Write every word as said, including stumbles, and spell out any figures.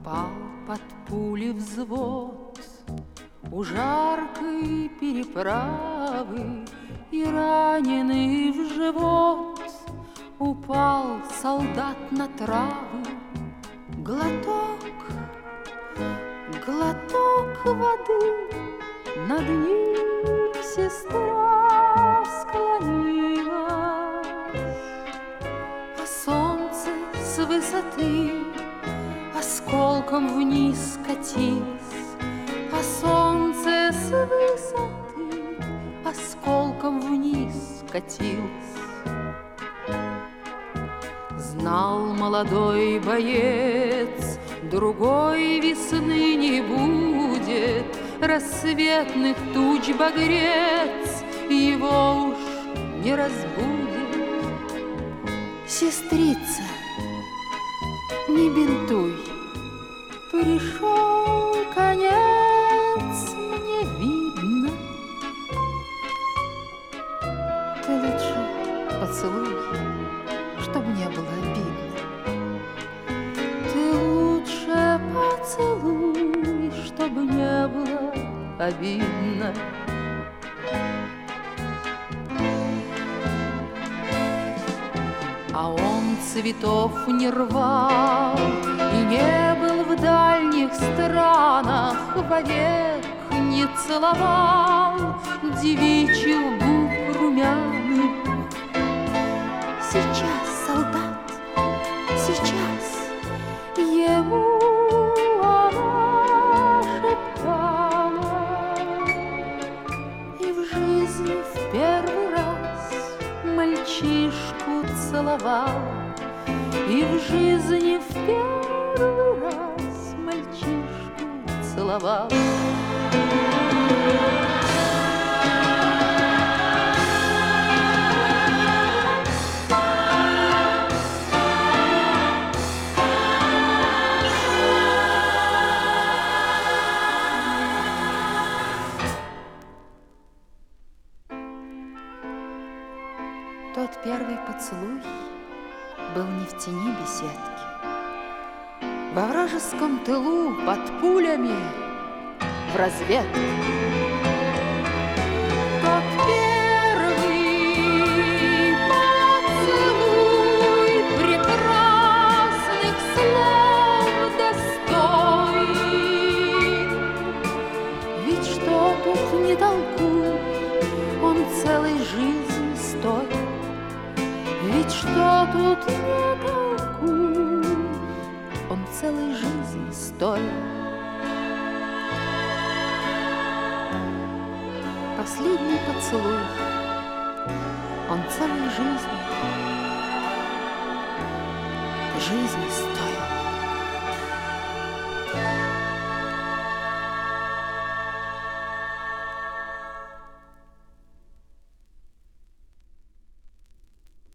Попал под пули взвод у жаркой переправы, и раненый в живот упал солдат на траву. Глоток, глоток воды, над ним сестра склонилась, а солнце с высоты осколком вниз катилось, а солнце с высоты осколком вниз катилось. Знал молодой боец, другой весны не будет, рассветных туч багрец его уж не разбудит. Сестрица, не бинтуй, пришел конец, мне видно. Ты лучше поцелуй, чтоб не было обидно. Ты лучше поцелуй, чтоб не было обидно. А он цветов не рвал и не был в дальних странах, вовек не целовал девичьих губ румяных. Сейчас, солдат, сейчас ему она шептала, и в жизни в первый раз мальчишку целовал, и в жизни в первый раз мальчишку целовал. Тот первый поцелуй был не в тени беседки, во вражеском тылу под пулями в разведке. Тот первый поцелуй прекрасных слов достоин, ведь что тут не толкуй, он целой жизни стоит. Ведь что тут не толкуй, он целой жизни стоит. Последний поцелуй, он целой жизни, жизни стоит.